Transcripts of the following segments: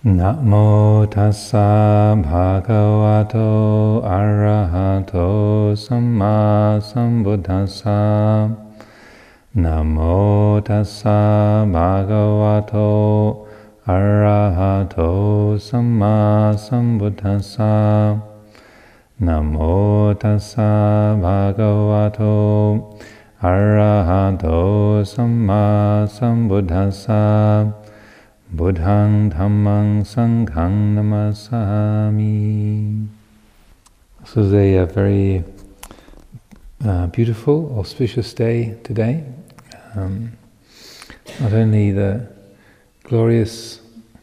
Namo tassa bhagavato arahato samma sambuddhassa. Namo tassa bhagavato arahato samma sambuddhassa. Namo tassa bhagavato arahato samma sambuddhassa. Buddhang Dhammang Sanghang Namasami. This is a very beautiful, auspicious day today. Not only the glorious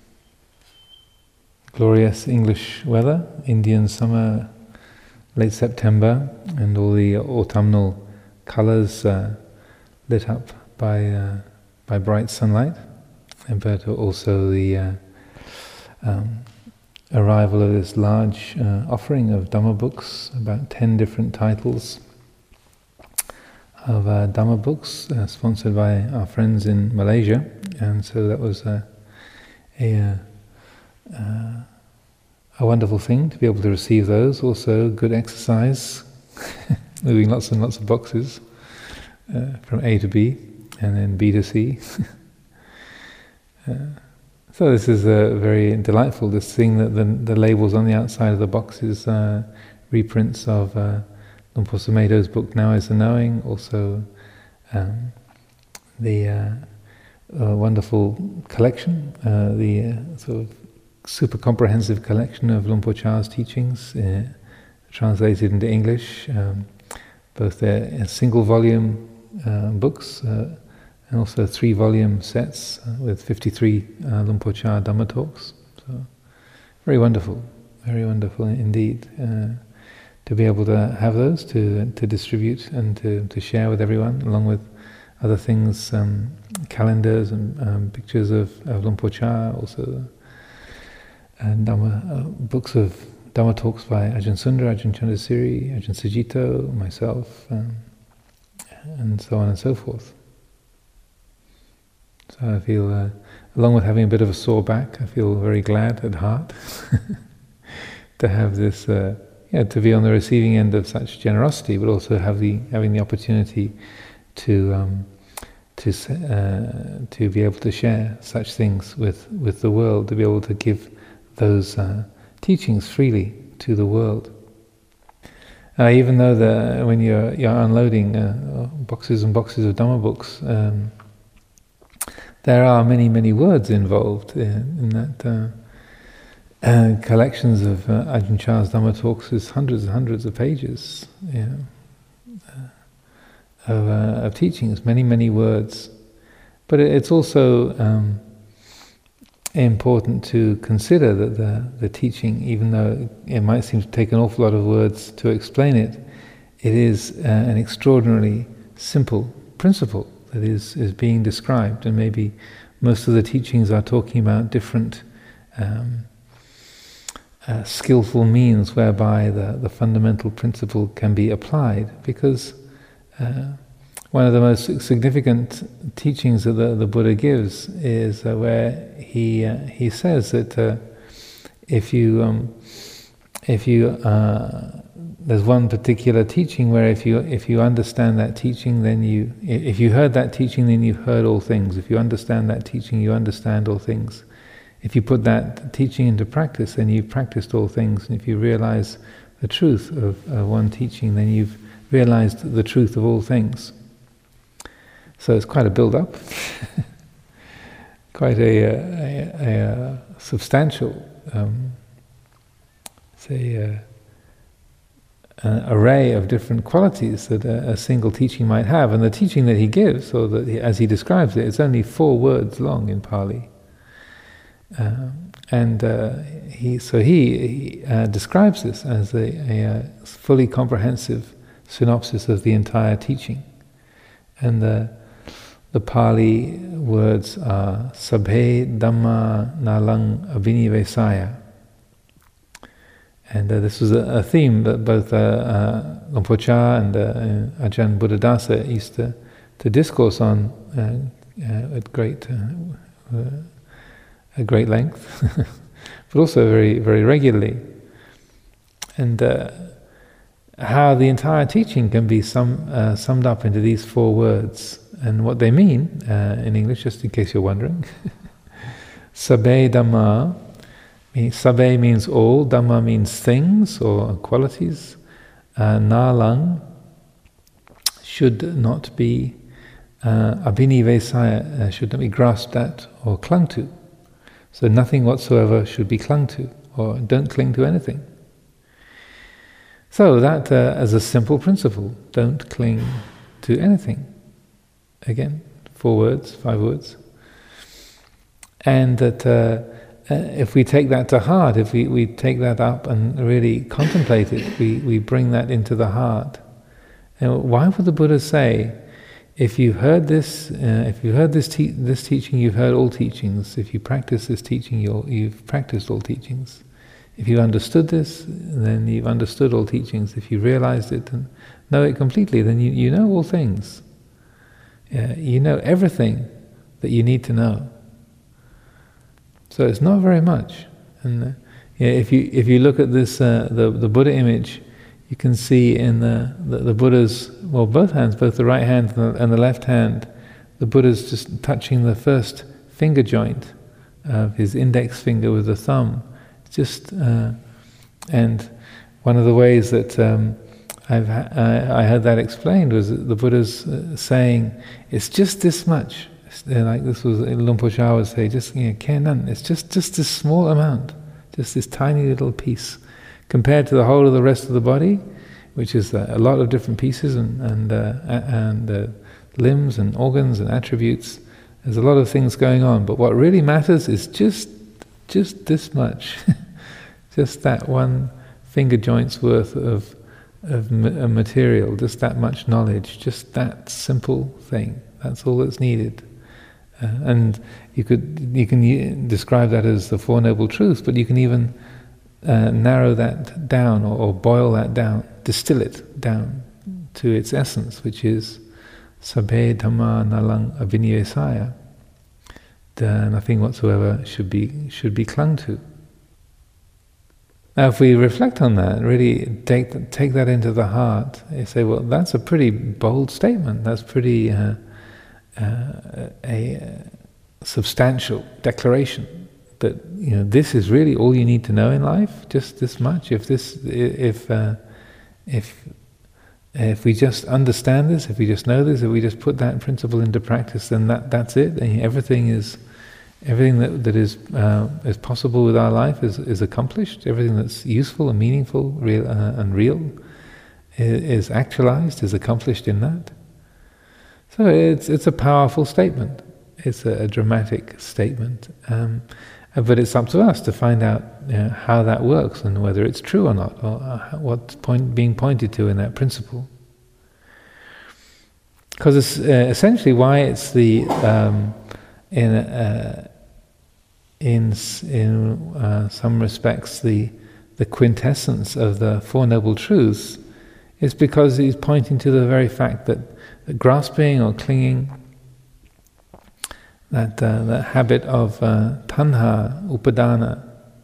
English weather, Indian summer, late September, and all the autumnal colours lit up by bright sunlight, but also the arrival of this large offering of Dhamma books, about 10 different titles of Dhamma books, sponsored by our friends in Malaysia, and so that was a wonderful thing to be able to receive those. Also, good exercise, moving lots and lots of boxes from A to B, and then B to C. So this is very delightful, this thing that the labels on the outside of the boxes, reprints of Luang Por Sumedho's book Now is the Knowing, also the wonderful collection, the sort of super comprehensive collection of Luang Por Chah's teachings, translated into English, both their single volume books, and also 3-volume sets with 53 Luang Por Chah Dhamma talks. So very wonderful indeed to be able to have those to distribute and to share with everyone, along with other things, calendars and pictures of Luang Por Chah, also books of Dhamma talks by Ajahn Sundara, Ajahn Chandasiri, Ajahn Sujito, myself, and so on and so forth. So I feel, along with having a bit of a sore back, I feel very glad at heart to have this, to be on the receiving end of such generosity, but also having the opportunity to be able to share such things with the world, to be able to give those teachings freely to the world. Even though when you're unloading boxes and boxes of Dhamma books, there are many words involved in that. Collections of Ajahn Chah's Dhamma talks is hundreds and hundreds of pages, of teachings, many words. But it's also important to consider that the teaching, even though it might seem to take an awful lot of words to explain it, it is an extraordinarily simple principle that is being described, and maybe most of the teachings are talking about different skillful means whereby the fundamental principle can be applied, because one of the most significant teachings that the Buddha gives is where he says that if you there's one particular teaching where if you understand that teaching, then if you heard that teaching, then you've heard all things. If you understand that teaching, you understand all things. If you put that teaching into practice, then you've practiced all things. And if you realize the truth of one teaching, then you've realized the truth of all things. So it's quite a build-up, quite a substantial, array of different qualities that a single teaching might have. And the teaching that he gives, or as he describes it, it's only 4 words long in Pali. He describes this as a fully comprehensive synopsis of the entire teaching. And the Pali words are Sabhe Dhamma Nalang Abhinivesaya. And this was a theme that both Luang Por Chah and Ajahn Buddhadasa used to discourse on at great length. but also very, very regularly. And how the entire teaching can be summed up into these 4 words, and what they mean in English, just in case you're wondering. Sabbe Dhamma, Sabbe means all, Dhamma means things or qualities, Nalang should not be abhinivesaya, should not be grasped at or clung to. So nothing whatsoever should be clung to, or don't cling to anything. So that as a simple principle, don't cling to anything. Again, 4 words, 5 words. And that if we take that to heart, if we take that up and really contemplate it, we bring that into the heart. And why would the Buddha say, if you've heard this, this teaching, you've heard all teachings. If you practice this teaching, you've practiced all teachings. If you understood this, then you've understood all teachings. If you realized it and know it completely, then you know all things. You know everything that you need to know. So it's not very much. And if you look at this, the Buddha image, you can see in the Buddha's, well, both hands, both the right hand and the left hand, the Buddha's just touching the first finger joint of his index finger with the thumb. Just and one of the ways that I heard that explained was that the Buddha's saying it's just this much. Like this was Luang Por Chah would say, just Kenan, it's just this small amount, just this tiny little piece, compared to the whole of the rest of the body, which is a lot of different pieces and limbs and organs and attributes. There's a lot of things going on, but what really matters is just this much, just that one finger joint's worth of material, just that much knowledge, just that simple thing. That's all that's needed. And you can describe that as the Four Noble Truths, but you can even narrow that down or boil that down, distill it down to its essence, which is Sabbe Dhamma Nalang Abhinivesaya. Nothing whatsoever should be clung to. Now, if we reflect on that, really take that into the heart, you say, well, that's a pretty bold statement. That's pretty a substantial declaration that this is really all you need to know in life. Just this much. If we just understand this, if we just know this, if we just put that principle into practice, then that's it. And everything that is possible with our life is accomplished. Everything that's useful and meaningful, real, is actualized, is accomplished in that. So it's a powerful statement. It's a dramatic statement, but it's up to us to find out how that works and whether it's true or not, or what's being pointed to in that principle. Because it's essentially why it's the in some respects the quintessence of the Four Noble Truths is because he's pointing to the very fact that grasping or clinging, that habit of tanha, upadana,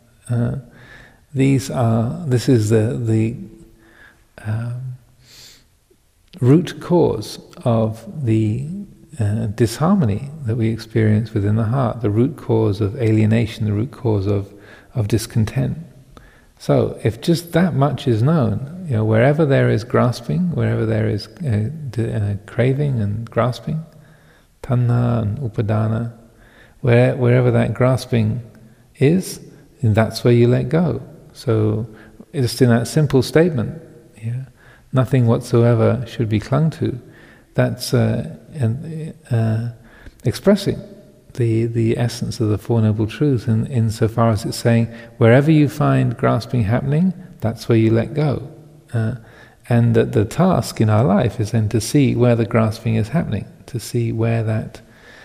this is the root cause of the disharmony that we experience within the heart, the root cause of alienation, the root cause of discontent. So, if just that much is known, wherever there is grasping, wherever there is craving and grasping, tanha and upadana, wherever that grasping is, then that's where you let go. So, just in that simple statement, nothing whatsoever should be clung to. That's expressing the essence of the Four Noble Truths insofar as it's saying, wherever you find grasping happening, that's where you let go. And that the task in our life is then to see where the grasping is happening, to see where that,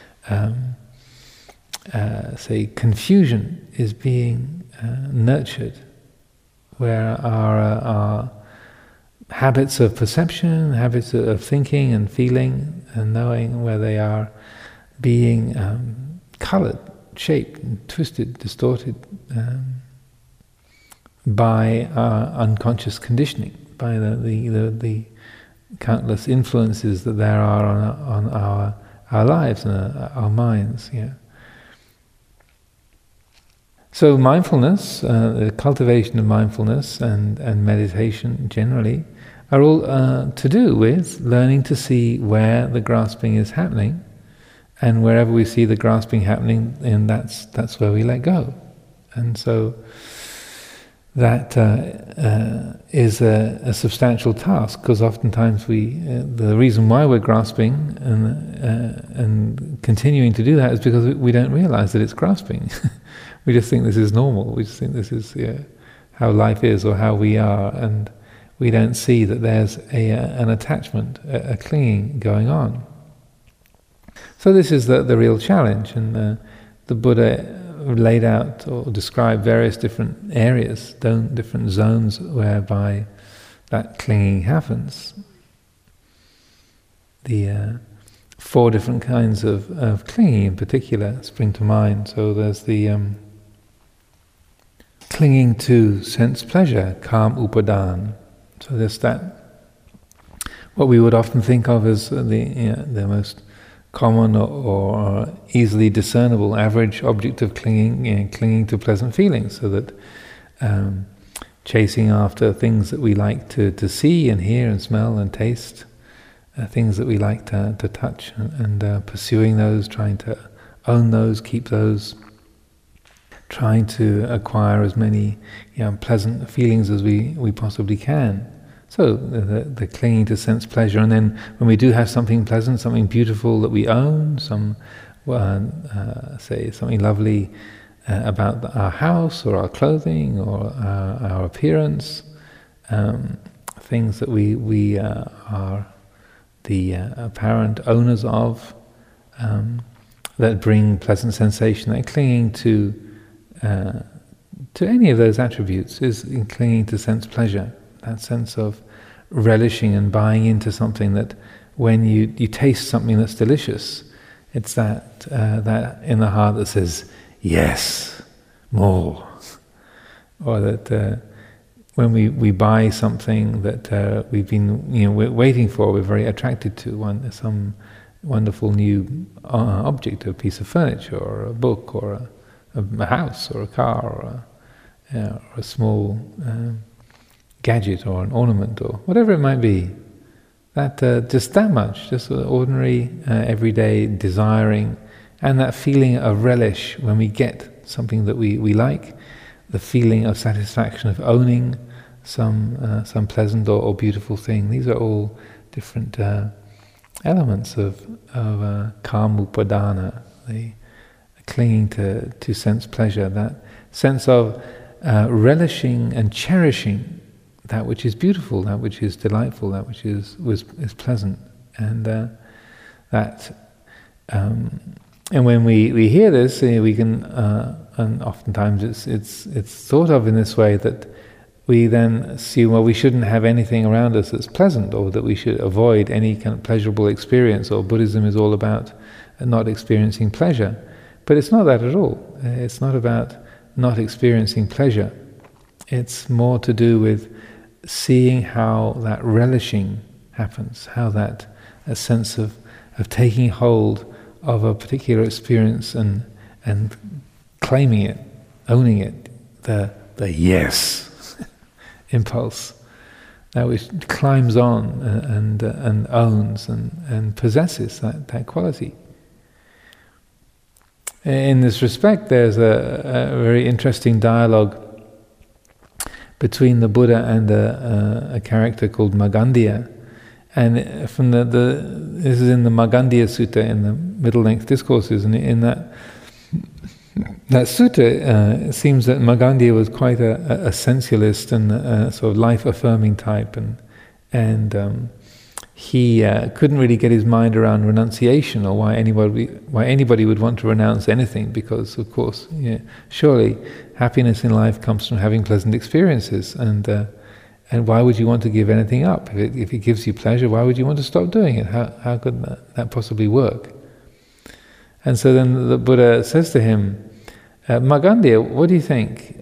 confusion is being nurtured, where our habits of perception, habits of thinking and feeling and knowing, where they are being coloured shaped, and twisted, distorted by our unconscious conditioning, by the countless influences that there are on our lives and our minds. Yeah. So mindfulness, the cultivation of mindfulness and meditation generally are all to do with learning to see where the grasping is happening, and wherever we see the grasping happening, and that's where we let go. And so that is a substantial task, because oftentimes the reason why we're grasping and continuing to do that is because we don't realize that it's grasping. We just think this is normal. We just think this is how life is or how we are, and we don't see that there's an attachment, a clinging going on. So this is the real challenge, and the Buddha laid out or described various different areas, different zones whereby that clinging happens. The 4 different kinds of clinging in particular spring to mind. So there's the clinging to sense pleasure, kam upadan. So there's that, what we would often think of as the most common or easily discernible average object of clinging, clinging to pleasant feelings, so that chasing after things that we like to see and hear and smell and taste, things that we like to touch, and pursuing those, trying to own those, keep those, trying to acquire as many pleasant feelings as we possibly can. So the clinging to sense pleasure, and then when we do have something pleasant, something beautiful that we own, say something lovely about our house or our clothing or our appearance, things that we are the apparent owners of, that bring pleasant sensation, that clinging to any of those attributes is in clinging to sense pleasure. That sense of relishing and buying into something, that when you taste something that's delicious, it's that in the heart that says, yes, more. Or that when we buy something that we've been we're waiting for, we're very attracted to, some wonderful new object, a piece of furniture or a book or a house or a car or a small gadget or an ornament or whatever it might be, that just that much, just ordinary, everyday desiring, and that feeling of relish when we get something that we like, the feeling of satisfaction of owning some pleasant or beautiful thing. These are all different elements of kam upadana, the clinging to sense pleasure, that sense of relishing and cherishing that which is beautiful, that which is delightful, that which is pleasant, and and when we hear this, we can, and oftentimes it's thought of in this way, that we then assume, well, we shouldn't have anything around us that's pleasant, or that we should avoid any kind of pleasurable experience, or Buddhism is all about not experiencing pleasure. But it's not that at all. It's not about not experiencing pleasure. It's more to do with seeing how that relishing happens, how that a sense of taking hold of a particular experience and claiming it, owning it, the yes impulse, that which climbs on and owns and possesses that quality. In this respect, there's a very interesting dialogue between the Buddha and a character called Magandiya, and from this is in the Magandiya Sutta, in the middle length discourses, and in that sutta, it seems that Magandiya was quite a sensualist and a sort of life affirming type, and he couldn't really get his mind around renunciation, or why anybody would want to renounce anything, because of course, surely happiness in life comes from having pleasant experiences, and why would you want to give anything up? If it gives you pleasure, why would you want to stop doing it? How could that possibly work? And so then the Buddha says to him, Markandeya, what do you think?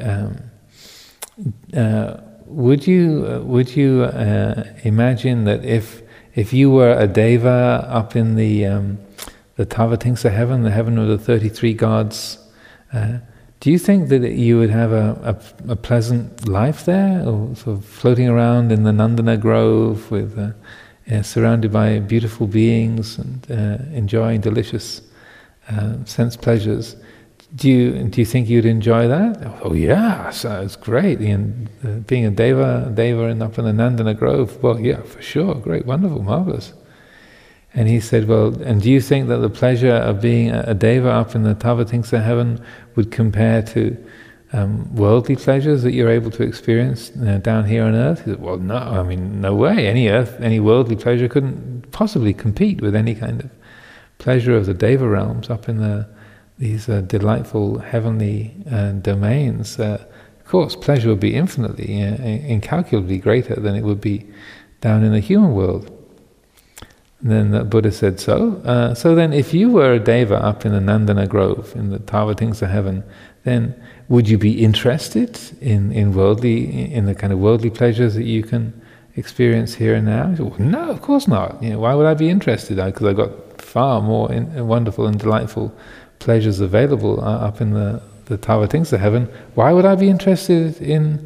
Would you imagine that if you were a deva up in the Tavatimsa heaven, the heaven of the 33 gods, do you think that you would have a pleasant life there, or sort of floating around in the Nandana Grove with surrounded by beautiful beings and enjoying delicious sense pleasures? Do you think you'd enjoy that? Oh yeah, so it's great. Being a deva and up in the Nandana Grove. Well, yeah, for sure, great, wonderful, marvelous. And he said, well, and do you think that the pleasure of being a deva up in the Tavatimsa heaven would compare to worldly pleasures that you're able to experience down here on earth? He said, well, no, I mean, no way. Any worldly pleasure couldn't possibly compete with any kind of pleasure of the deva realms up in these delightful heavenly domains. Of course, pleasure would be infinitely, incalculably greater than it would be down in the human world. And then the Buddha said, so then if you were a deva up in the Nandana Grove, in the Tavatimsa heaven, then would you be interested in the kind of worldly pleasures that you can experience here and now? He said, well, no, of course not. Why would I be interested? Because I've got far more wonderful and delightful pleasures available up in the Tavatimsa heaven. Why would I be interested in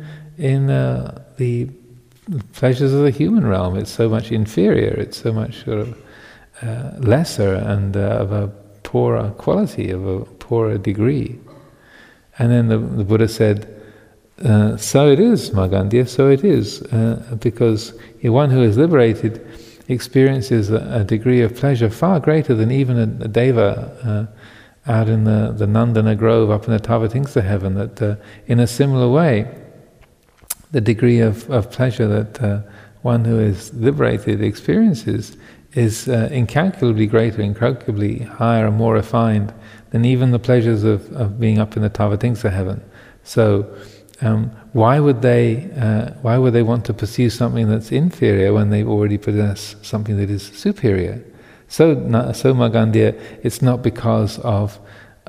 the pleasures of the human realm? It's so much inferior. It's so much sort of lesser and of a poorer quality, of a poorer degree. And then the Buddha said, so it is, Markandeya, so it is, because one who is liberated experiences a degree of pleasure far greater than even a deva out in the Nandana Grove up in the Tavatimsa heaven, that in a similar way, the degree of pleasure that one who is liberated experiences is incalculably greater, incalculably higher and more refined than even the pleasures of being up in the Tavatimsa heaven. So why would they want to pursue something that's inferior when they already possess something that is superior? So Markandeya, it's not because of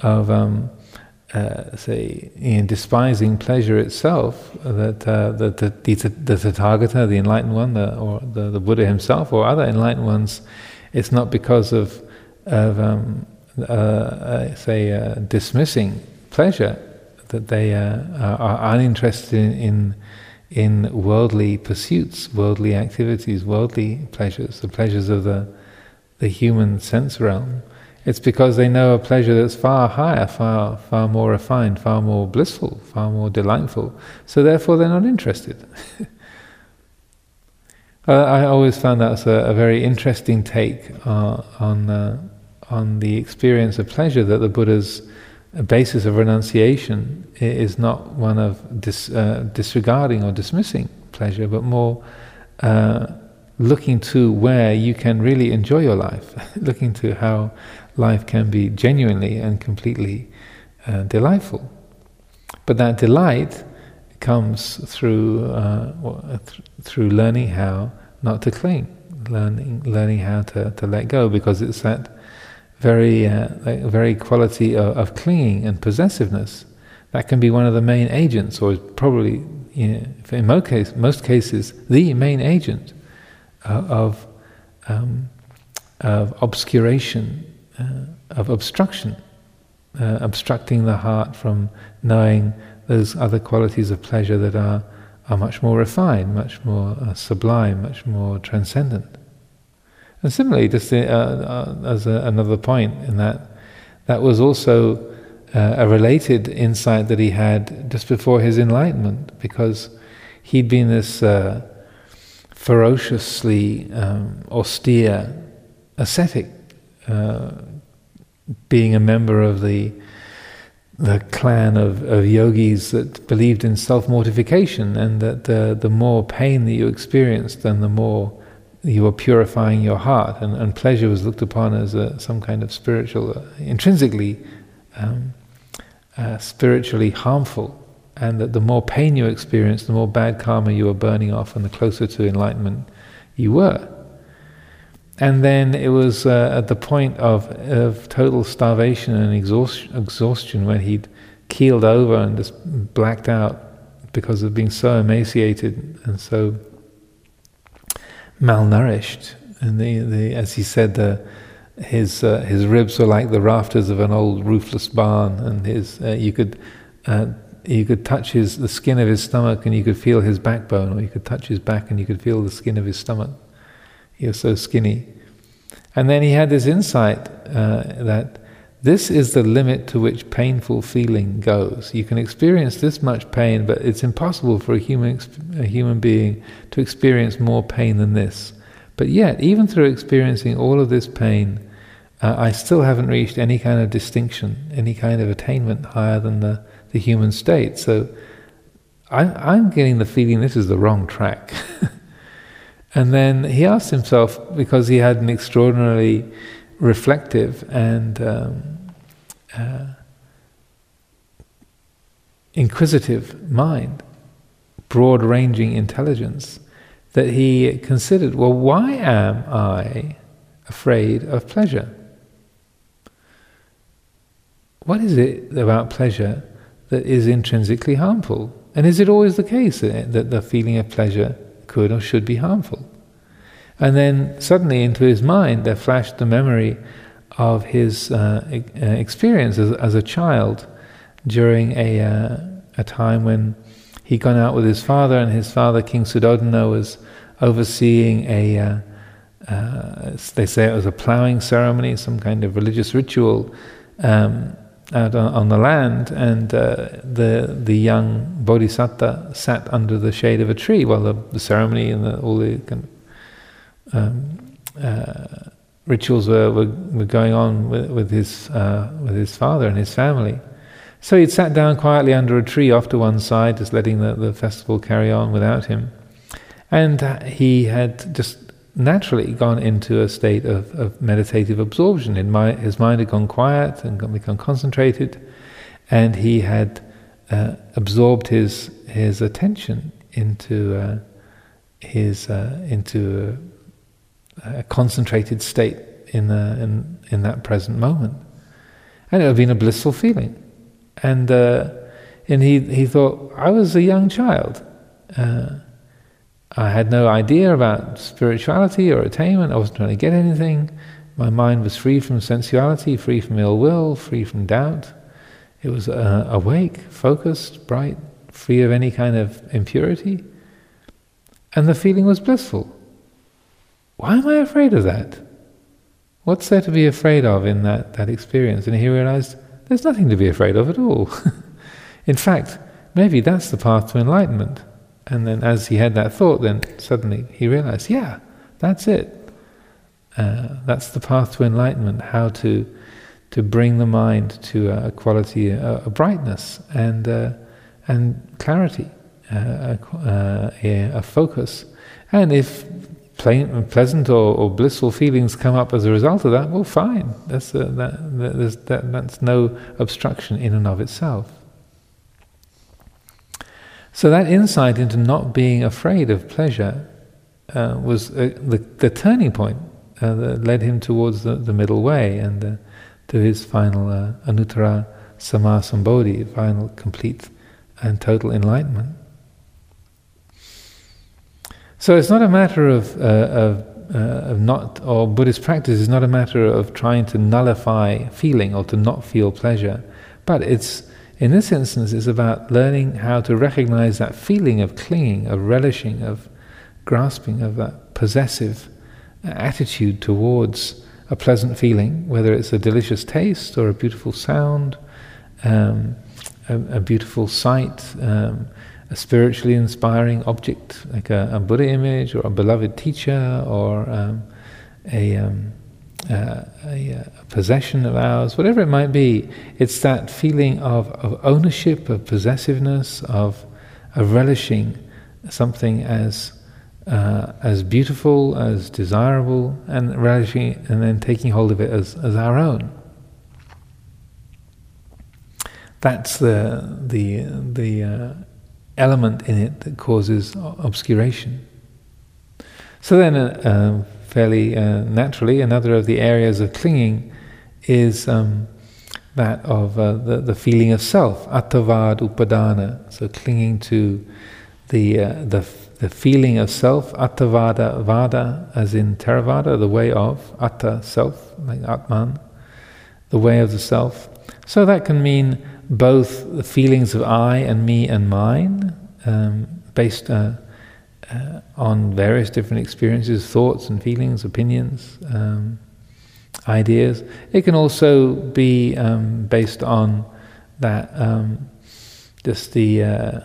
despising pleasure itself that the Tathagata, the enlightened one, or the Buddha himself, or other enlightened ones, it's not because of dismissing pleasure that they are uninterested in worldly pursuits, worldly activities, worldly pleasures, the pleasures of the human sense realm. It's because they know a pleasure that's far higher, far more refined, far more blissful, far more delightful. So therefore they're not interested. I always found that was a very interesting take on the experience of pleasure, that the Buddha's basis of renunciation is not one of disregarding or dismissing pleasure, but more looking to where you can really enjoy your life, looking to how life can be genuinely and completely delightful. But that delight comes through learning how not to cling, learning how to let go, because it's that very quality of clinging and possessiveness that can be one of the main agents, or probably, in most cases, the main agent of obscuration, of obstruction, obstructing the heart from knowing those other qualities of pleasure that are much more refined, much more sublime, much more transcendent. And similarly, just as another point in that was also a related insight that he had just before his enlightenment, because he'd been this ferociously austere ascetic, being a member of the clan of yogis that believed in self-mortification, and that the more pain that you experienced, then the more you were purifying your heart, and pleasure was looked upon as some kind of spiritual, intrinsically spiritually harmful, and that the more pain you experienced, the more bad karma you were burning off, and the closer to enlightenment you were. And then it was at the point of total starvation and exhaustion when he'd keeled over and just blacked out because of being so emaciated and so malnourished. And as he said, his ribs were like the rafters of an old roofless barn, and you could touch the skin of his stomach and you could feel his backbone, or you could touch his back and you could feel the skin of his stomach. He was so skinny. And then he had this insight that this is the limit to which painful feeling goes. You can experience this much pain, but it's impossible for a human being to experience more pain than this. But yet, even through experiencing all of this pain, I still haven't reached any kind of distinction, any kind of attainment higher than the human state. So I'm getting the feeling this is the wrong track. And then he asked himself, because he had an extraordinarily reflective and inquisitive mind, broad-ranging intelligence, that he considered, well, why am I afraid of pleasure? What is it about pleasure that is intrinsically harmful? And is it always the case that the feeling of pleasure could or should be harmful? And then suddenly into his mind there flashed the memory of his experience as a child during a time when he'd gone out with his father, and his father, King Suddhodana, was overseeing they say it was a ploughing ceremony, some kind of religious ritual out on the land, and the young bodhisattva sat under the shade of a tree while the ceremony and all the kind of, rituals were going on with his father and his family. So he'd sat down quietly under a tree off to one side, just letting the festival carry on without him. And he had just naturally gone into a state of meditative absorption. His mind had gone quiet and become concentrated, and he had absorbed his attention into a concentrated state in that present moment, and it had been a blissful feeling. And he thought, I was a young child. I had no idea about spirituality or attainment. I wasn't trying to get anything. My mind was free from sensuality, free from ill will, free from doubt. It was awake, focused, bright, free of any kind of impurity. And the feeling was blissful. Why am I afraid of that? What's there to be afraid of in that experience? And he realized there's nothing to be afraid of at all. In fact, maybe that's the path to enlightenment. And then as he had that thought, then suddenly he realized, yeah, that's it. That's the path to enlightenment, how to bring the mind to a quality, a brightness and clarity, a focus. And if pleasant or blissful feelings come up as a result of that, well, fine. That's no obstruction in and of itself. So that insight into not being afraid of pleasure was the turning point that led him towards the middle way and to his final Anuttara Sammasambodhi, final complete and total enlightenment. So it's not a matter of not, or Buddhist practice is not a matter of trying to nullify feeling or to not feel pleasure, but in this instance, it's about learning how to recognize that feeling of clinging, of relishing, of grasping, of that possessive attitude towards a pleasant feeling, whether it's a delicious taste or a beautiful sound, a beautiful sight, a spiritually inspiring object like a Buddha image or a beloved teacher or a possession of ours, whatever it might be. It's that feeling of ownership, of possessiveness, of relishing something as beautiful, as desirable, and relishing, and then taking hold of it as our own. That's the element in it that causes obscuration. So then, fairly naturally. Another of the areas of clinging is that of the feeling of self, attavad upadana. So clinging to the feeling of self, attavada vada, as in Theravada, the way of atta, self, like atman, the way of the self. So that can mean both the feelings of I and me and mine, based on various different experiences, thoughts and feelings, opinions, ideas. It can also be based on that, just the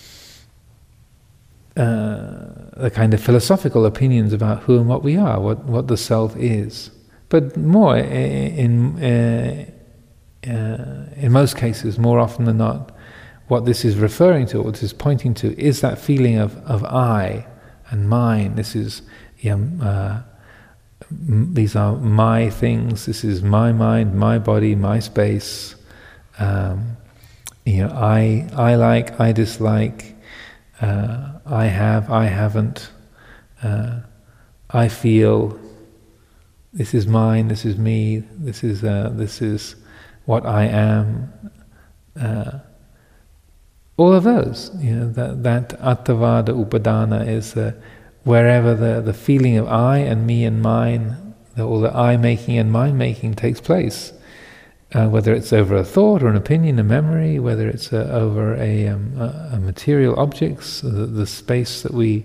kind of philosophical opinions about who and what we are, what the self is. But more in most cases, more often than not, what this is referring to, what this is pointing to, is that feeling of I and mine. This is these are my things. This is my mind, my body, my space. I like, I dislike. I have, I haven't. I feel. This is mine. This is me. This is what I am. All of those, that attavada upadana is wherever the feeling of I and me and mine, or the I making and mine making takes place, whether it's over a thought or an opinion, a memory, whether it's over a material objects, the space that we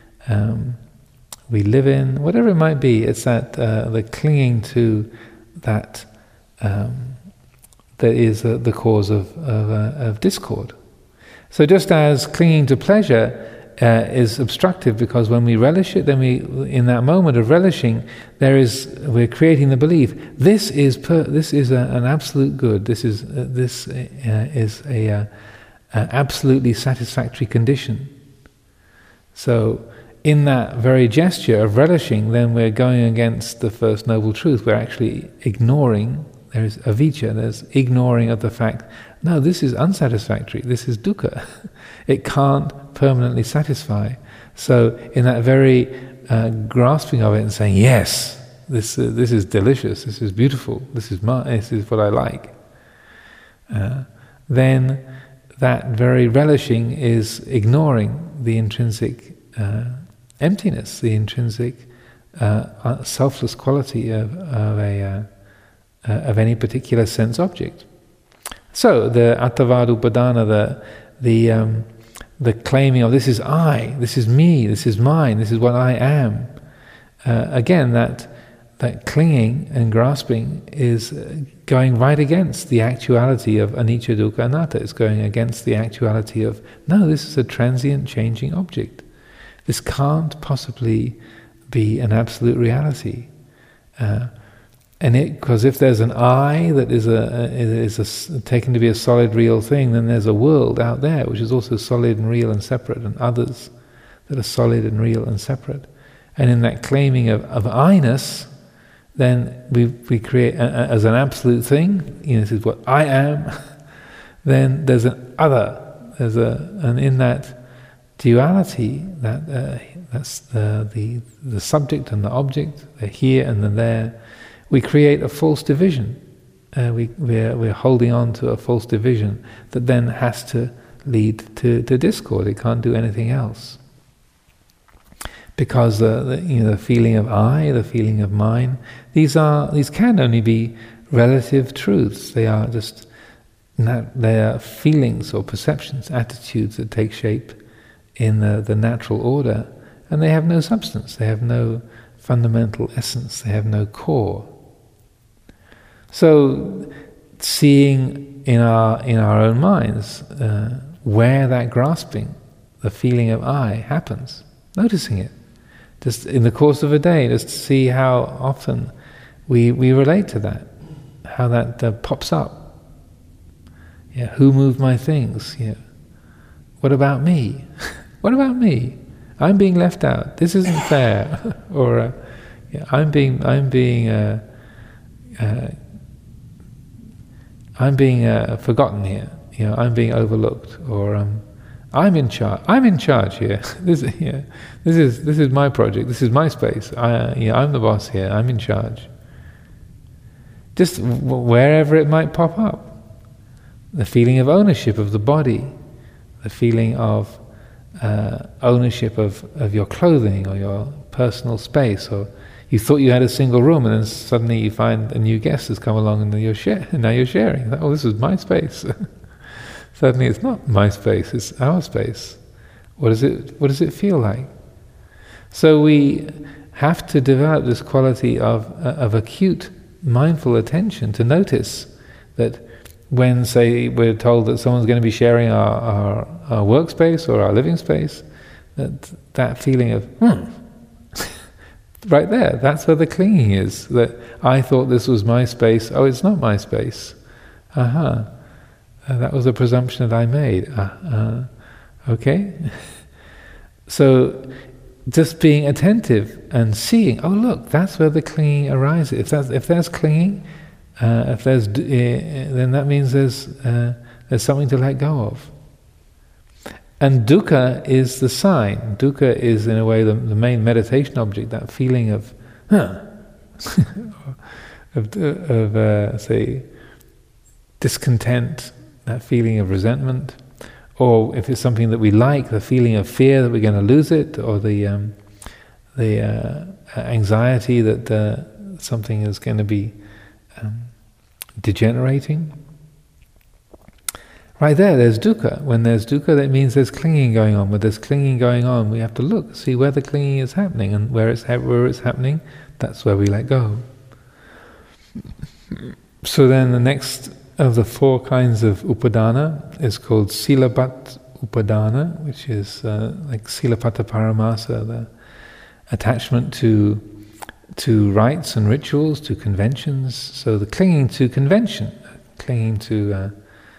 live in, whatever it might be. It's that the clinging to that that is the cause of discord. So just as clinging to pleasure is obstructive, because when we relish it, then in that moment of relishing, we're creating the belief this is an absolute good. This is a absolutely satisfactory condition. So in that very gesture of relishing, then we're going against the first noble truth. We're actually ignoring. There's avijja, there's ignoring of the fact, no, this is unsatisfactory, this is dukkha. It can't permanently satisfy. So in that very grasping of it and saying, yes, this is delicious, this is beautiful, this is what I like, then that very relishing is ignoring the intrinsic emptiness, the intrinsic selfless quality of any particular sense object. So the attavad upadana, the claiming of this is I, this is me, this is mine, this is what I am. Again, that clinging and grasping is going right against the actuality of anicca, dukkha, anatta. It's going against the actuality of, no, this is a transient, changing object. This can't possibly be an absolute reality. Because if there's an I that is taken to be a solid, real thing, then there's a world out there which is also solid and real and separate, and others that are solid and real and separate. And in that claiming of I-ness, then we create as an absolute thing. This is what I am. Then there's an other. And in that duality, that's the subject and the object, the here and the there. We create a false division. We're holding on to a false division that then has to lead to discord. It can't do anything else. Because the feeling of I, the feeling of mine, these can only be relative truths. They are just they are feelings or perceptions, attitudes that take shape in the natural order, and they have no substance. They have no fundamental essence. They have no core. So, seeing in our own minds where that grasping, the feeling of I, happens, noticing it, just in the course of a day, just to see how often we relate to that, how that pops up. Yeah, who moved my things? Yeah, what about me? What about me? I'm being left out. This isn't fair. Or I'm being forgotten here. I'm being overlooked. Or I'm in charge. I'm in charge here. This is my project. This is my space. I'm the boss here. I'm in charge. Just wherever it might pop up. The feeling of ownership of the body, the feeling of ownership of your clothing or your personal space, or you thought you had a single room and then suddenly you find a new guest has come along and now you're sharing. Oh, this is my space. Suddenly it's not my space, it's our space. What does it feel like? So we have to develop this quality of acute mindful attention to notice that when, say, we're told that someone's going to be sharing our workspace or our living space, that feeling of, right there, that's where the clinging is, that I thought this was my space, oh, it's not my space. That was a presumption that I made. Okay? So, just being attentive and seeing, oh look, that's where the clinging arises. If there's clinging, then that means there's something to let go of. And dukkha is the sign. Dukkha is, in a way, the main meditation object. That feeling of, say, discontent. That feeling of resentment, or if it's something that we like, the feeling of fear that we're going to lose it, or the anxiety that something is going to be degenerating. Right there's dukkha. When there's dukkha, that means there's clinging going on. When there's clinging going on, we have to look, see where the clinging is happening, and where it's happening, that's where we let go. So then the next of the 4 kinds of upadana is called silapat upadana, which is like silapata paramasa, the attachment to rites and rituals, to conventions. So the clinging to convention, clinging to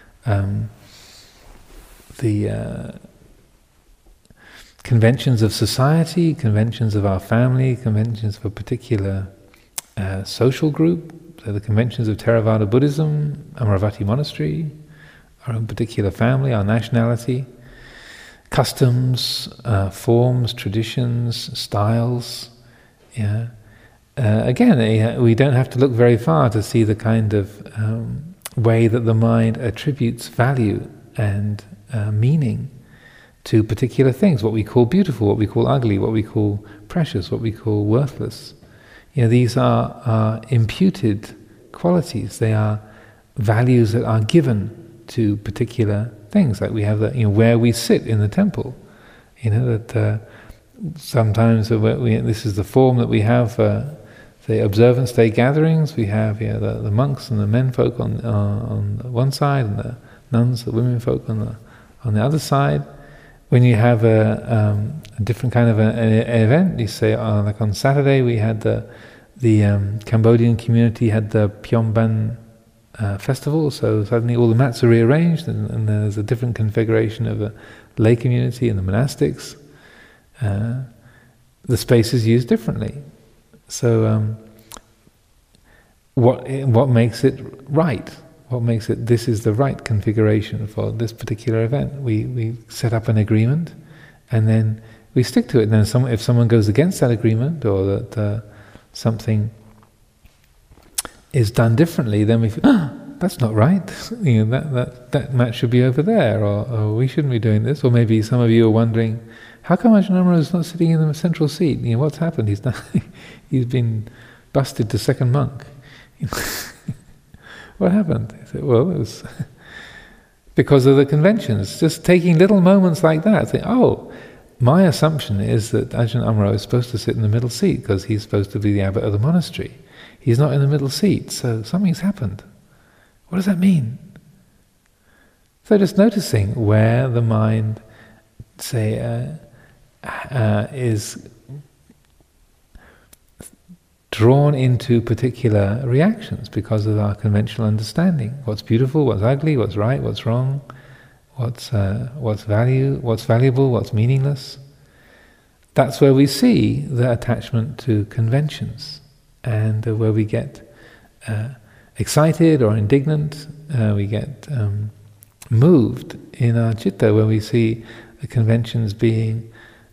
the conventions of society, conventions of our family, conventions of a particular social group. So the conventions of Theravada Buddhism, Amaravati Monastery, our own particular family, our nationality, customs, forms, traditions, styles. Yeah. Again, we don't have to look very far to see the kind of way that the mind attributes value and meaning to particular things, what we call beautiful, what we call ugly, what we call precious, what we call worthless. These are imputed qualities. They are values that are given to particular things. Like we have that, where we sit in the temple. That sometimes this is the form that we have for, say, observance day gatherings. We have the monks and the menfolk on one side, and the nuns, the women folk on the other side. When you have a different kind of an event, you say, like on Saturday we had the Cambodian community had the Phom Ban festival, so suddenly all the mats are rearranged, and there's a different configuration of the lay community and the monastics. The space is used differently. So what makes it right? What makes it, this is the right configuration for this particular event? We set up an agreement, and then we stick to it. And then if someone goes against that agreement, or that something is done differently, then we feel, that's not right. That mat should be over there, or we shouldn't be doing this. Or maybe some of you are wondering, how come Ajahn Amaro is not sitting in the central seat? What's happened? He's been busted to second monk. What happened? I said, well, it was because of the conventions. Just taking little moments like that. Saying, my assumption is that Ajahn Amaro is supposed to sit in the middle seat because he's supposed to be the abbot of the monastery. He's not in the middle seat, so something's happened. What does that mean? So just noticing where the mind, say, is drawn into particular reactions because of our conventional understanding. What's beautiful, what's ugly, what's right, what's wrong, what's valuable, what's meaningless. That's where we see the attachment to conventions, and where we get excited or indignant, we get moved in our citta, where we see the conventions being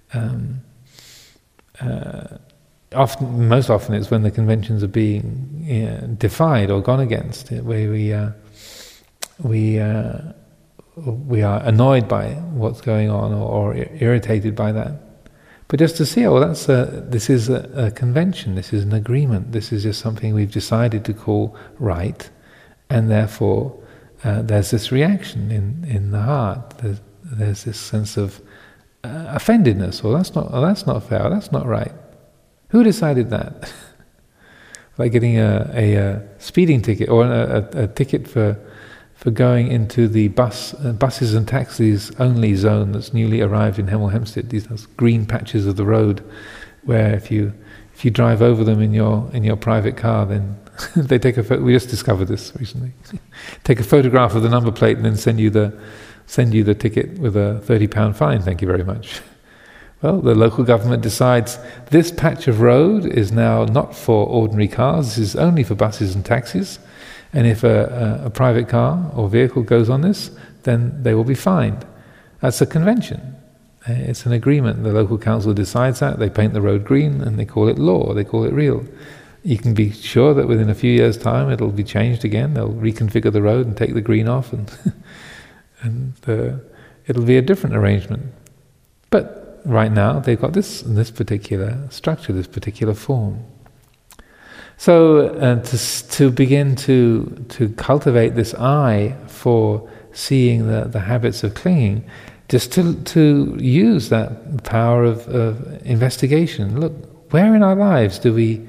most often it's when the conventions are being defied or gone against, where we are annoyed by what's going on or irritated by that. But just to see, this is a convention, this is an agreement, this is just something we've decided to call right, and therefore there's this reaction in the heart. There's this sense of offendedness, or that's not fair, that's not right. Who decided that? Like getting a speeding ticket or a ticket for going into the buses and taxis only zone that's newly arrived in Hemel Hempstead. These green patches of the road, where if you drive over them in your private car, then they take a we just discovered this recently. Take a photograph of the number plate and then send you the ticket with a £30 fine. Thank you very much. Well, the local government decides this patch of road is now not for ordinary cars. This is only for buses and taxis. And if a private car or vehicle goes on this, then they will be fined. That's a convention. It's an agreement. The local council decides that. They paint the road green and they call it law. They call it real. You can be sure that within a few years' time it'll be changed again. They'll reconfigure the road and take the green off, and it'll be a different arrangement. But right now they've got this particular structure, this particular form. So to begin to cultivate this eye for seeing the habits of clinging, just to use that power of investigation. Look, where in our lives do we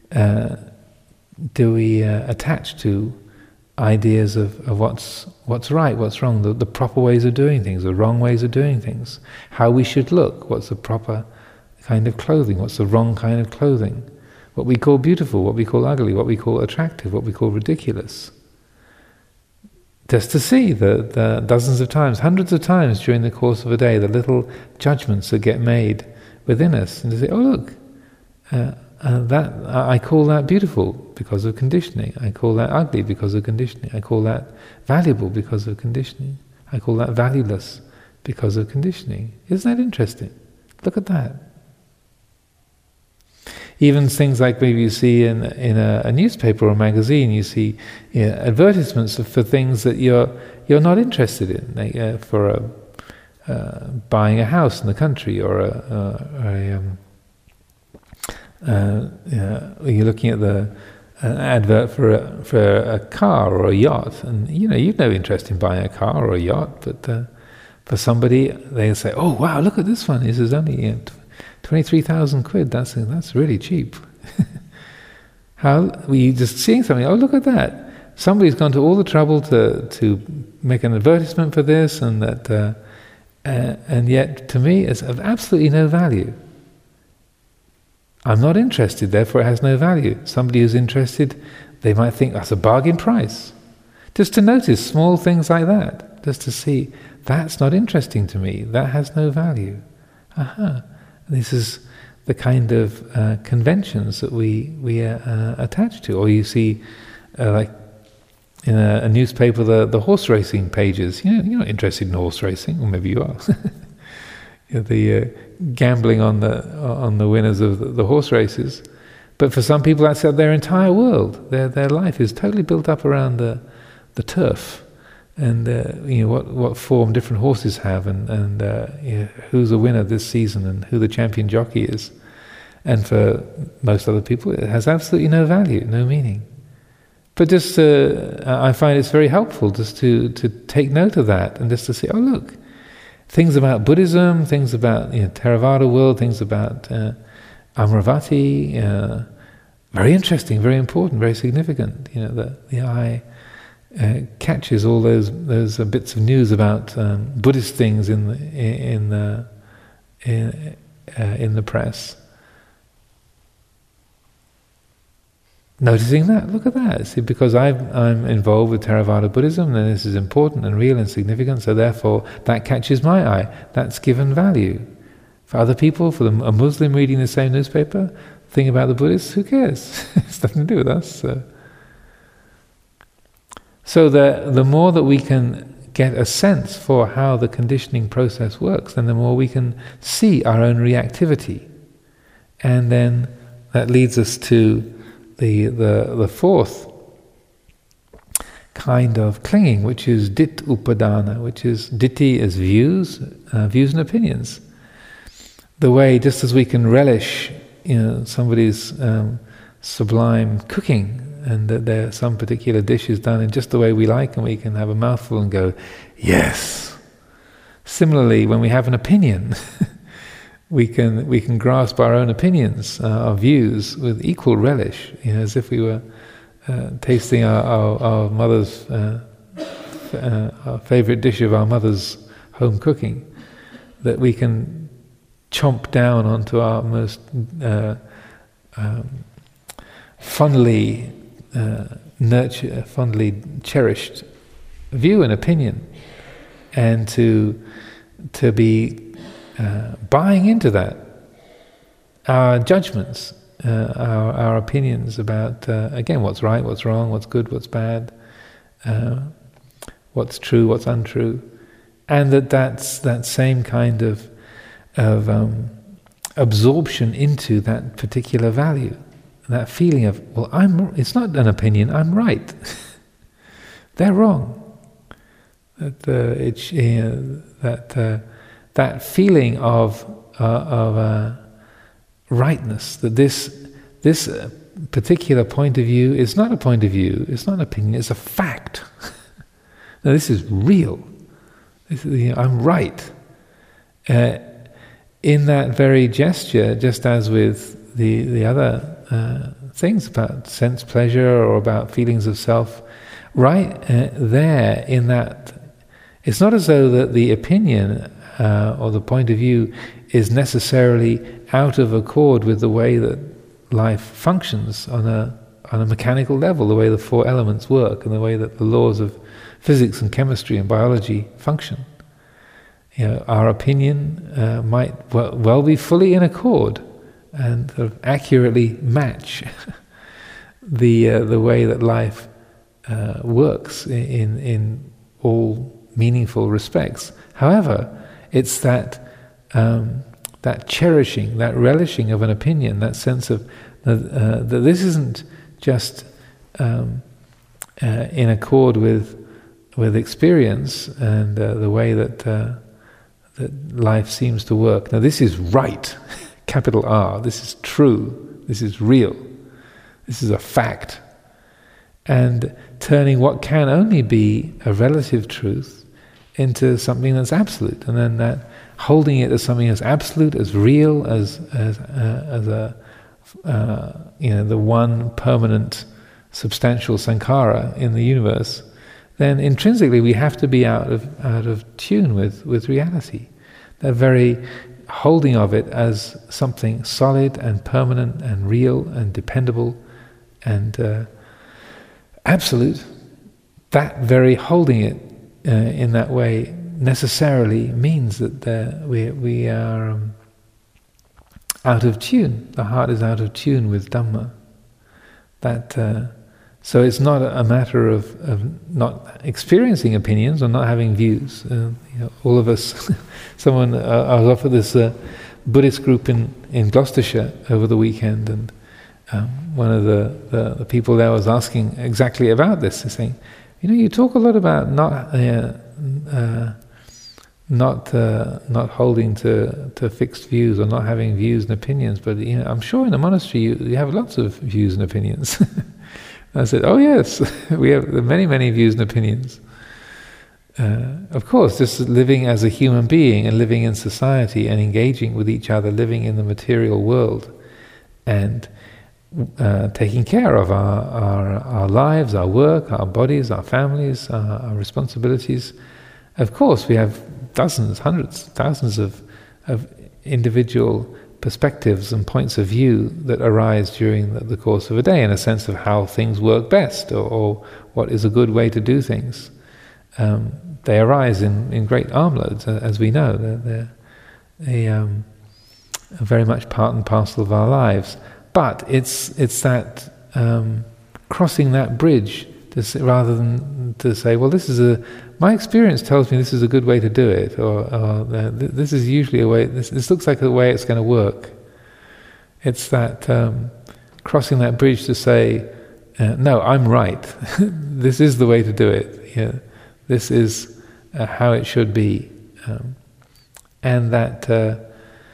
attach to ideas of what's right, what's wrong, the proper ways of doing things, the wrong ways of doing things, how we should look, what's the proper kind of clothing, what's the wrong kind of clothing, what we call beautiful, what we call ugly, what we call attractive, what we call ridiculous. Just to see the dozens of times, hundreds of times during the course of a day, the little judgments that get made within us, and to say, oh look, that I call that beautiful because of conditioning. I call that ugly because of conditioning. I call that valuable because of conditioning. I call that valueless because of conditioning. Isn't that interesting? Look at that. Even things like maybe you see in a newspaper or a magazine, you see advertisements for things that you're not interested in, like, for buying a house in the country, or you're looking at the advert for a car or a yacht, and you've no interest in buying a car or a yacht, but for somebody they say, oh wow, look at this one. This is only 23,000 quid. That's really cheap. How were you just seeing something? Oh, look at that! Somebody's gone to all the trouble to make an advertisement for this, and that, and yet to me it's of absolutely no value. I'm not interested, therefore it has no value. Somebody who's interested, they might think that's a bargain price. Just to notice small things like that, just to see that's not interesting to me. That has no value. Aha. This is the kind of conventions that we attach to. Or you see, like in a newspaper, the horse racing pages. You're not interested in horse racing, or maybe you are. The gambling on the winners of the horse races. But for some people, that's their entire world. Their life is totally built up around the turf. And what form different horses have, and who's the winner this season, and who the champion jockey is. And for most other people, it has absolutely no value, no meaning. But just I find it's very helpful just to take note of that, and just to say, oh look, things about Buddhism, things about Theravada world, things about Amaravati, very interesting, very important, very significant. The eye catches all those bits of news about Buddhist things in the press. Noticing that, look at that. See, because I'm involved with Theravada Buddhism, then this is important and real and significant. So therefore, that catches my eye. That's given value. For other people, for a Muslim reading the same newspaper, thing about the Buddhists, who cares? It's nothing to do with us. So the more that we can get a sense for how the conditioning process works, then the more we can see our own reactivity. And then that leads us to the fourth kind of clinging, which is dit upadana, which is ditthi as views and opinions. The way, just as we can relish, somebody's sublime cooking, and that there some particular dish is done in just the way we like, and we can have a mouthful and go, yes. Similarly, when we have an opinion, we can grasp our own opinions, our views, with equal relish, as if we were tasting our mother's our favorite dish of our mother's home cooking, that we can chomp down onto our most fondly cherished view and opinion, and to be buying into that, our judgments, our opinions about again, what's right, what's wrong, what's good, what's bad, what's true, what's untrue, and that's that same kind of absorption into that particular value. That feeling of, well, it's not an opinion, I'm right. They're wrong. That feeling of rightness, that this particular point of view is not a point of view, it's not an opinion, it's a fact. Now this is real. I'm right. In that very gesture, just as with the other things about sense pleasure or about feelings of self, right there in that, it's not as though that the opinion or the point of view is necessarily out of accord with the way that life functions on a mechanical level, the way the four elements work and the way that the laws of physics and chemistry and biology function. Our opinion might well be fully in accord and sort of accurately match the way that life works in all meaningful respects. However, it's that cherishing, that relishing of an opinion, that sense of that this isn't just in accord with experience and the way that life seems to work. Now, this is right. Capital R, this is true, this is real, this is a fact. And turning what can only be a relative truth into something that's absolute, and then that holding it as something as absolute, as real, as a the one permanent substantial sankhara in the universe, then intrinsically we have to be out of tune with reality. That very holding of it as something solid and permanent and real and dependable and absolute, that very holding it in that way necessarily means that we are out of tune. The heart is out of tune with Dhamma. So it's not a matter of not experiencing opinions or not having views. All of us. I was off at this Buddhist group in Gloucestershire over the weekend, and one of the people there was asking exactly about this. He's saying, you talk a lot about not holding to fixed views or not having views and opinions, but I'm sure in a monastery you have lots of views and opinions. I said, oh yes, we have many, many views and opinions. Of course, just living as a human being and living in society and engaging with each other, living in the material world, and taking care of our lives, our work, our bodies, our families, our responsibilities. Of course, we have dozens, hundreds, thousands of individual perspectives and points of view that arise during the course of a day, in a sense of how things work best or what is a good way to do things. They arise in great armloads, as we know. They are very much part and parcel of our lives. But it's that crossing that bridge rather than to say, well, my experience tells me this is a good way to do it, or this is usually a way, this looks like a way it's going to work. It's that crossing that bridge to say, no, I'm right. This is the way to do it. Yeah. This is how it should be, and that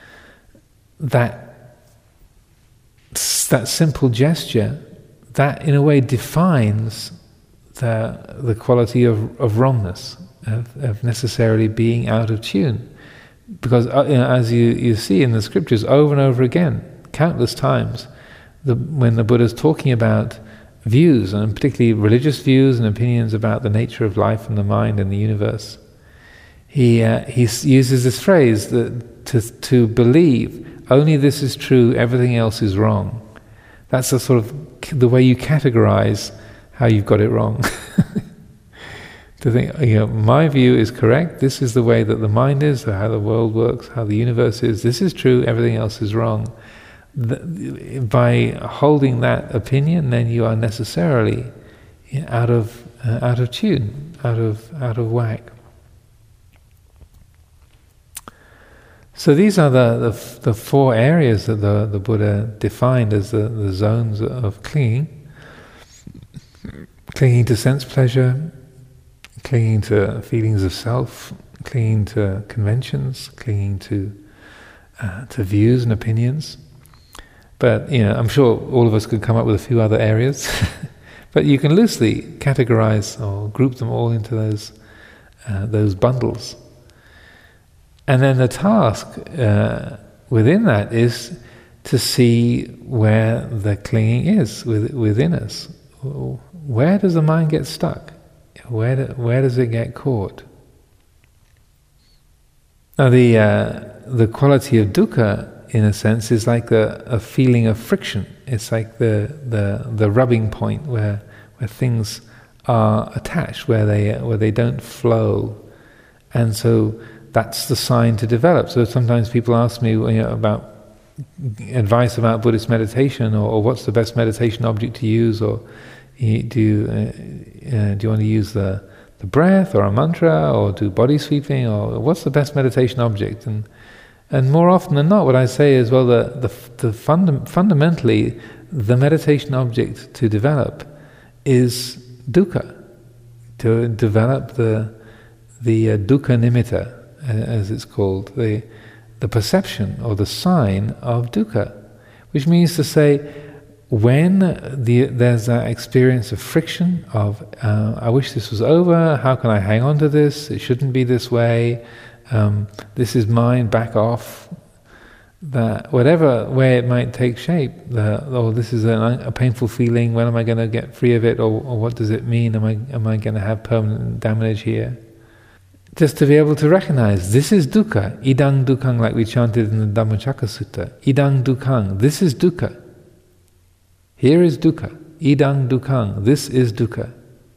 simple gesture, that in a way defines the quality of wrongness, of necessarily being out of tune, because as you see in the scriptures over and over again, countless times, when the Buddha's talking about views, and particularly religious views and opinions about the nature of life and the mind and the universe, he uses this phrase that to believe only this is true, everything else is wrong. That's the sort of the way you categorize how you've got it wrong. To think, my view is correct, this is the way that the mind is, or how the world works, how the universe is, this is true, everything else is wrong. By holding that opinion, then you are necessarily out of tune, out of whack. So these are the four areas that the Buddha defined as the zones of clinging to sense pleasure, clinging to feelings of self, clinging to conventions, clinging to views and opinions. But I'm sure all of us could come up with a few other areas. But you can loosely categorize or group them all into those bundles. And then the task within that is to see where the clinging is within us. Where does the mind get stuck? Where does it get caught? Now the quality of dukkha, in a sense, is like a feeling of friction. It's like the rubbing point where things are attached, where they don't flow, and so that's the sign to develop. So sometimes people ask me about advice about Buddhist meditation, or what's the best meditation object to use, or do you want to use the breath or a mantra, or do body sweeping, or what's the best meditation object? And more often than not, what I say is, well, fundamentally, the meditation object to develop is dukkha, to develop the dukkha nimitta, as it's called, the perception or the sign of dukkha, which means to say, when there's that experience of friction, of I wish this was over, how can I hang on to this, it shouldn't be this way, this is mine, back off, that whatever way it might take shape, this is a painful feeling, when am I going to get free of it, or what does it mean, am I going to have permanent damage here? Just to be able to recognize, this is dukkha, idang dukkhaṃ, like we chanted in the Dhammacakka Sutta, idang dukkhaṃ, this is dukkha. Here is dukkha, idang dukkhaṃ, this is dukkha.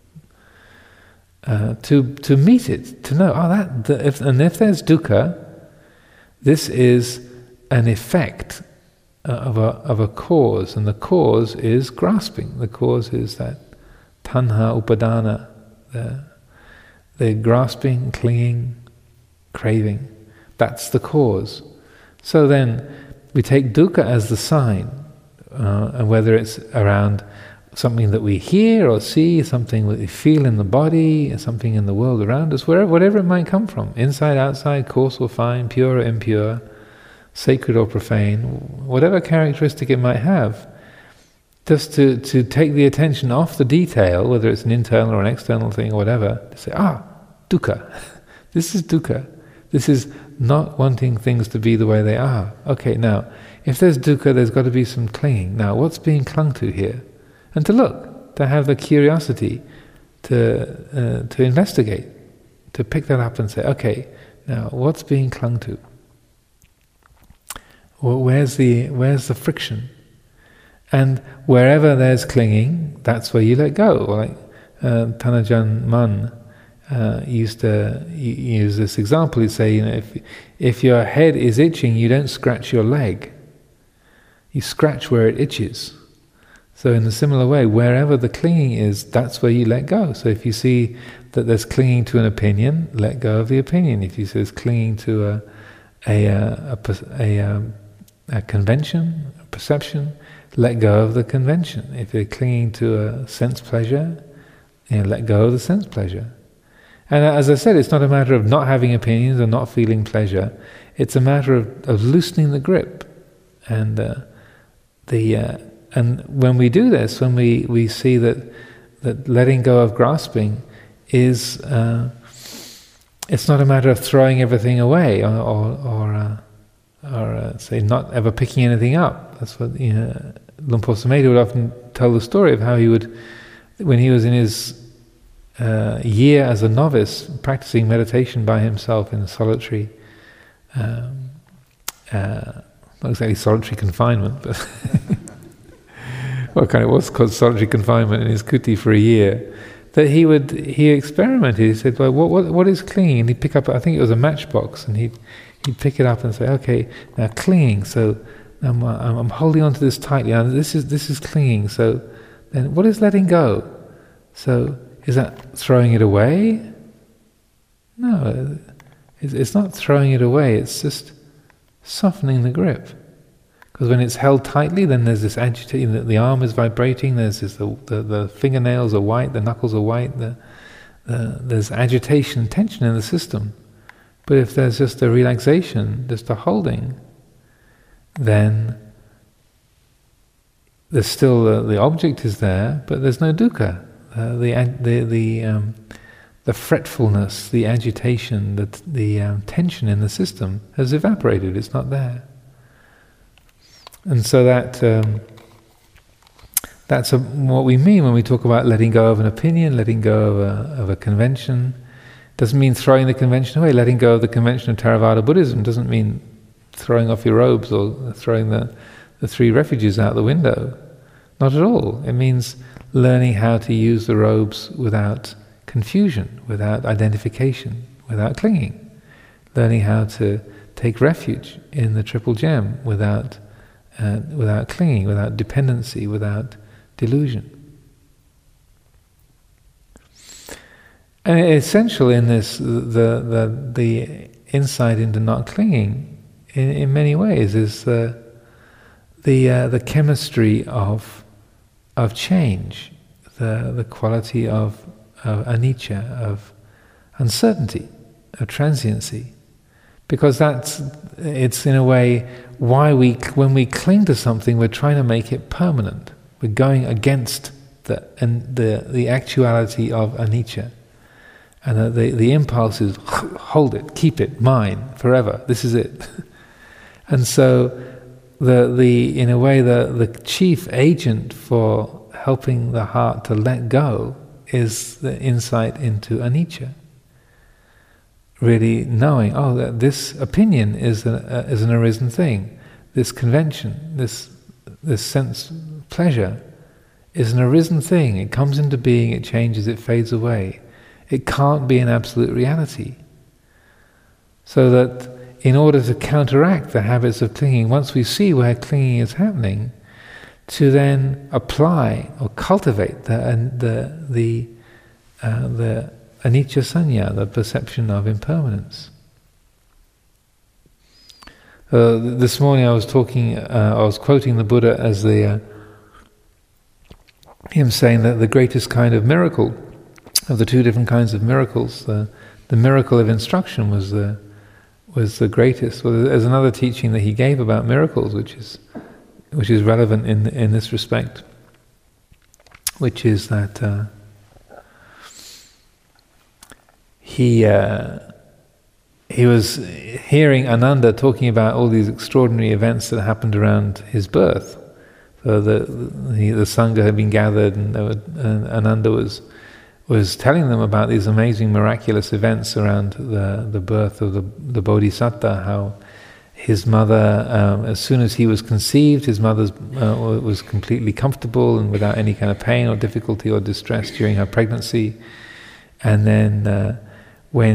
To meet it, to know, if there's dukkha, this is an effect of a cause, and the cause is grasping. The cause is that tanha upadana, the grasping, clinging, craving. That's the cause. So then we take dukkha as the sign, and whether it's around something that we hear or see, something that we feel in the body, something in the world around us, whatever it might come from, inside, outside, coarse or fine, pure or impure, sacred or profane, whatever characteristic it might have, just to take the attention off the detail, whether it's an internal or an external thing or whatever, to say, dukkha, this is dukkha, this is not wanting things to be the way they are. Okay, now, if there's dukkha, there's got to be some clinging. Now, what's being clung to here? And to look, to have the curiosity to investigate, to pick that up and say, okay, now what's being clung to? Well, where's the friction? And wherever there's clinging, that's where you let go. Like Thanajan Man used to use this example. He'd say, if your head is itching, you don't scratch your leg. You scratch where it itches. So in a similar way, wherever the clinging is, that's where you let go. So if you see that there's clinging to an opinion, let go of the opinion. If you see there's clinging to a convention, a perception, let go of the convention. If you're clinging to a sense pleasure, let go of the sense pleasure. And as I said, it's not a matter of not having opinions or not feeling pleasure. It's a matter of loosening the grip. And and when we do this, when we see that letting go of grasping is, it's not a matter of throwing everything away or say not ever picking anything up. That's what Luang Por Sumedho would often tell the story of how he would, when he was in his year as a novice, practicing meditation by himself in a solitary, not exactly solitary confinement, but well, kind of was called solitary confinement in his kuti for a year. That he experimented. He said, "Well, what is clinging?" And he'd pick up, I think it was a matchbox, and he'd pick it up and say, "Okay, now clinging. So I'm holding on to this tightly. Now this is clinging. So then, what is letting go? So is that throwing it away? No, it's not throwing it away. It's just softening the grip." Because when it's held tightly, then there's this agitation. The arm is vibrating. There's this, the fingernails are white, the knuckles are white. There's agitation, tension in the system. But if there's just a relaxation, just a holding, then there's still the object is there, but there's no dukkha. The fretfulness, the agitation, the tension in the system has evaporated. It's not there. And so that's what we mean when we talk about letting go of an opinion, letting go of a convention. Doesn't mean throwing the convention away. Letting go of the convention of Theravada Buddhism doesn't mean throwing off your robes or throwing the three refuges out the window. Not at all. It means learning how to use the robes without confusion, without identification, without clinging. Learning how to take refuge in the Triple Gem without clinging, without dependency, without delusion. And essential in this, the insight into not clinging, in many ways, is the chemistry of change, the quality of anicca, of uncertainty, of transiency. Because it's in a way why when we cling to something, we're trying to make it permanent. We're going against the actuality of anicca, and the impulse is hold it, keep it, mine forever. This is it. And so in a way the chief agent for helping the heart to let go is the insight into anicca. Really knowing, that this opinion is an arisen thing. This convention, this sense pleasure, is an arisen thing. It comes into being, it changes, it fades away. It can't be an absolute reality. So that in order to counteract the habits of clinging, once we see where clinging is happening, to then apply or cultivate the anicca sanya, the perception of impermanence. This morning I was quoting the Buddha as him saying that the greatest kind of miracle, of the two different kinds of miracles, the miracle of instruction was the greatest. Well, there's another teaching that he gave about miracles, which is relevant in this respect, which is that he was hearing Ananda talking about all these extraordinary events that happened around his birth. So the Sangha had been gathered, and Ananda was telling them about these amazing miraculous events around the birth of the Bodhisattva, how his mother, as soon as he was conceived, his mother was completely comfortable and without any kind of pain or difficulty or distress during her pregnancy. And then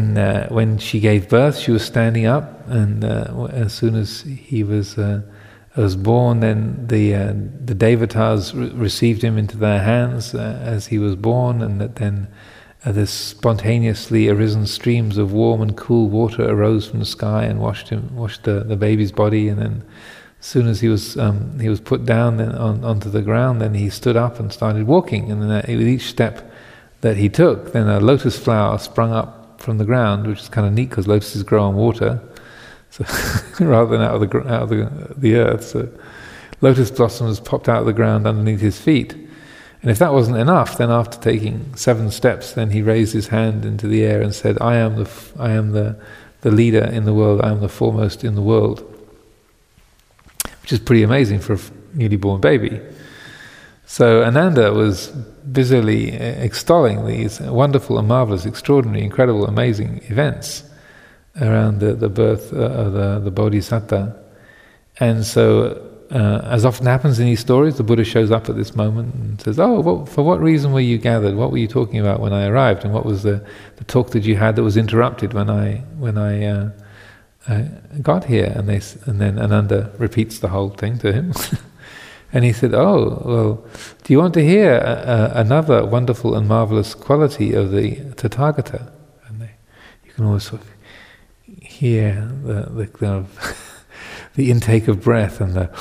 when she gave birth, she was standing up, and as soon as he was was born, then the devatas received him into their hands as he was born, and that then the spontaneously arisen streams of warm and cool water arose from the sky and washed the baby's body, and then as soon as he was put down onto the ground, then he stood up and started walking, and then with each step that he took, then a lotus flower sprung up from the ground, which is kind of neat because lotuses grow on water, so rather than out of the earth. So lotus blossoms popped out of the ground underneath his feet. And if that wasn't enough, then after taking 7 steps, then he raised his hand into the air and said, I am the leader in the world, I am the foremost in the world. Which is pretty amazing for a newly born baby. So Ananda was busily extolling these wonderful and marvelous, extraordinary, incredible, amazing events around the birth of the Bodhisattva. And so, as often happens in these stories, the Buddha shows up at this moment and says, for what reason were you gathered? What were you talking about when I arrived? And what was the talk that you had that was interrupted when I got here? And then Ananda repeats the whole thing to him. And he said, do you want to hear another wonderful and marvelous quality of the Tathagata? And you can always sort of hear the kind of the intake of breath and the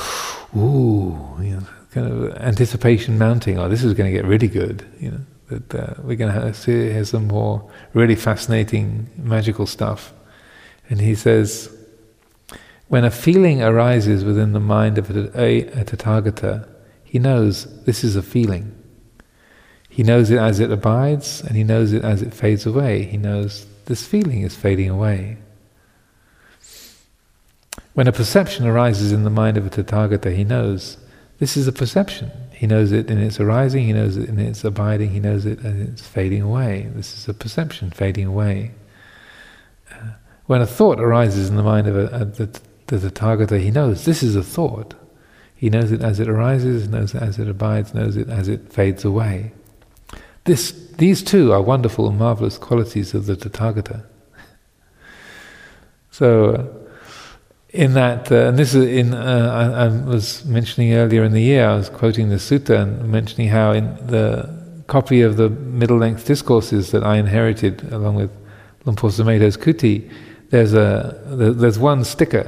kind of anticipation mounting. This is going to get really good. That we're going to hear some more really fascinating, magical stuff. And he says, when a feeling arises within the mind of a Tathagata, he knows this is a feeling. He knows it as it abides, and he knows it as it fades away. He knows this feeling is fading away. When a perception arises in the mind of a Tathagata, he knows this is a perception. He knows it in its arising, he knows it in its abiding, he knows it as it's fading away. This is a perception fading away. When a thought arises in the mind of the Tathagata, he knows this is a thought. He knows it as it arises, knows it as it abides, knows it as it fades away. These two are wonderful and marvelous qualities of the Tathagata. So, in that, and this is I was mentioning earlier in the year, I was quoting the sutta and mentioning how in the copy of the middle-length discourses that I inherited along with Luang Por Sumedho's kuti, there's one sticker,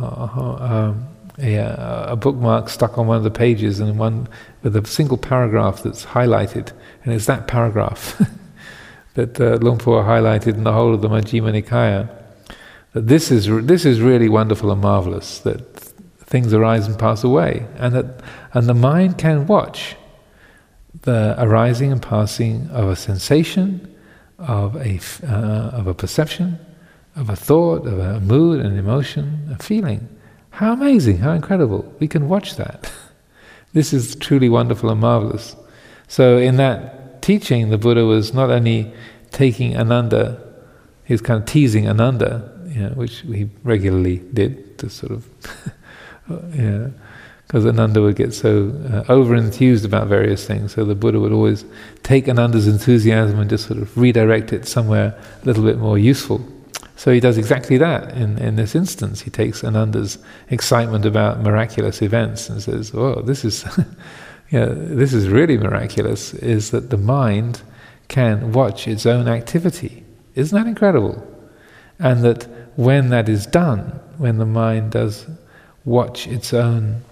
a bookmark stuck on one of the pages, and one with a single paragraph that's highlighted, and it's that paragraph that Luang Por highlighted in the whole of the Majjhima Nikaya. That this is really wonderful and marvelous. That things arise and pass away, and the mind can watch the arising and passing of a sensation, of a perception, of a thought, of a mood, an emotion, a feeling. How amazing! How incredible! We can watch that. This is truly wonderful and marvelous. So, in that teaching, the Buddha was not only taking Ananda, he was kind of teasing Ananda. Which he regularly did to sort of, because Ananda would get so over-enthused about various things. So the Buddha would always take Ananda's enthusiasm and just sort of redirect it somewhere a little bit more useful. So he does exactly that in this instance. He takes Ananda's excitement about miraculous events and says, this is, this is really miraculous, is that the mind can watch its own activity. Isn't that incredible? And that when that is done, when the mind does watch its own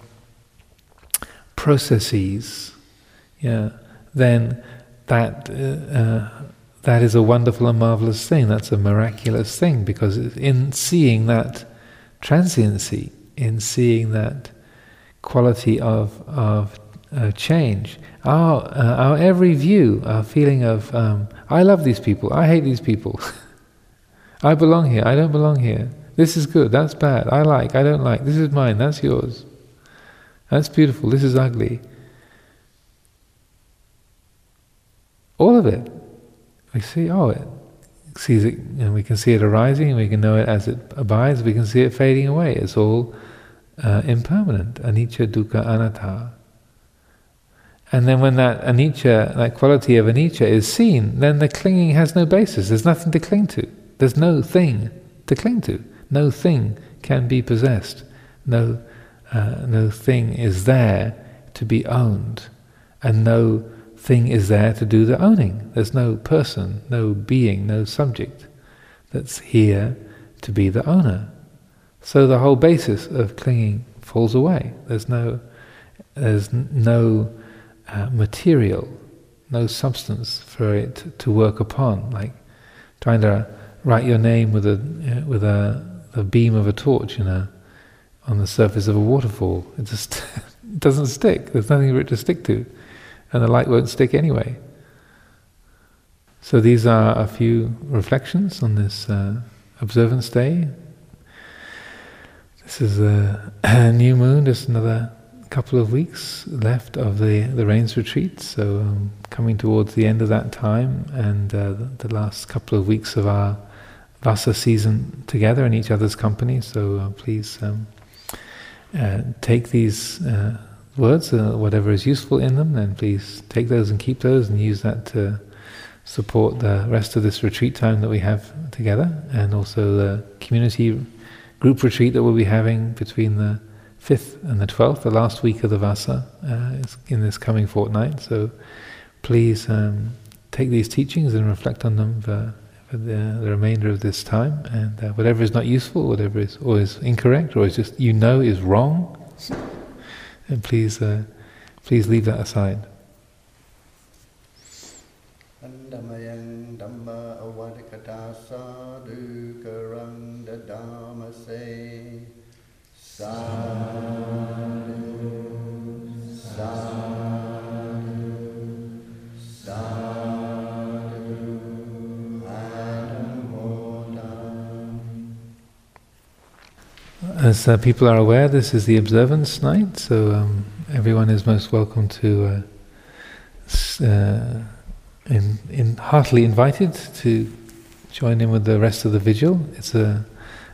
processes, then that is a wonderful and marvelous thing. That's a miraculous thing, because in seeing that transiency, in seeing that quality of change, our every view, our feeling of I love these people, I hate these people. I belong here, I don't belong here. This is good, that's bad. I like, I don't like. This is mine, that's yours. That's beautiful, this is ugly. All of it. We see, it sees it, and we can see it arising, and we can know it as it abides, we can see it fading away. It's all impermanent. Anicca, dukkha, anatta. And then when that anicca, that quality of anicca is seen, then the clinging has no basis. There's nothing to cling to. There's no thing to cling to. No thing can be possessed. No no thing is there to be owned, and no thing is there to do the owning. There's no person, no being, no subject that's here to be the owner. So the whole basis of clinging falls away. There's no material, no substance for it to work upon, like trying to write your name with a beam of a torch on the surface of a waterfall. It just doesn't stick. There's nothing for it to stick to, and the light won't stick anyway. So these are a few reflections on this observance day. This is a new moon, just another couple of weeks left of the rains retreat, so coming towards the end of that time, and the last couple of weeks of our Vasa season together in each other's company. So please take these words, whatever is useful in them, and please take those and keep those and use that to support the rest of this retreat time that we have together, and also the community group retreat that we'll be having between the 5th and the 12th, the last week of the Vasa, in this coming fortnight. So please take these teachings and reflect on them for the remainder of this time, and whatever is not useful, whatever is always incorrect, or is just is wrong, and please leave that aside. Andamayang Dhamma Avadikata Sadhu Karang Dadamase Sadhu Sadhu Sadhu Anumodam. As people are aware, this is the observance night, so everyone is most welcome to heartily invited to join in with the rest of the vigil. It's a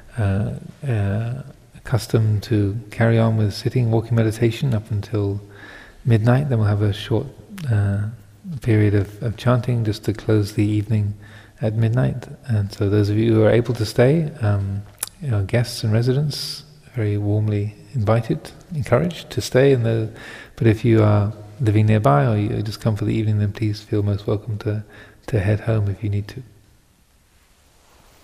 custom to carry on with sitting, walking meditation up until midnight. Then we'll have a short period of chanting just to close the evening at midnight. And so those of you who are able to stay, guests and residents, very warmly invited, encouraged to stay. But if you are living nearby or you just come for the evening, then please feel most welcome to head home if you need to.